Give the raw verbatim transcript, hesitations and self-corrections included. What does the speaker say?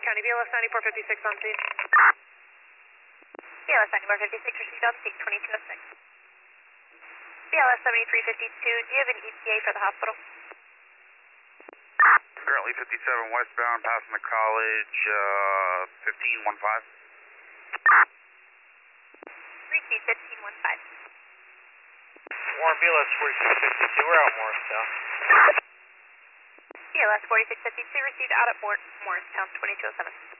County, B L S ninety-four fifty-six on scene. B L S ninety-four fifty-six, received on scene, twenty-two oh six. B L S seventy-three fifty-two, do you have an E T A for the hospital? Currently fifty-seven westbound, passing the college, uh, fifteen one five. Received fifteen one five. Warren, B L S forty-six fifty-two, we're out Morristown. B L S forty-six fifty-two, received out at Mor Morristown, twenty-two oh seven.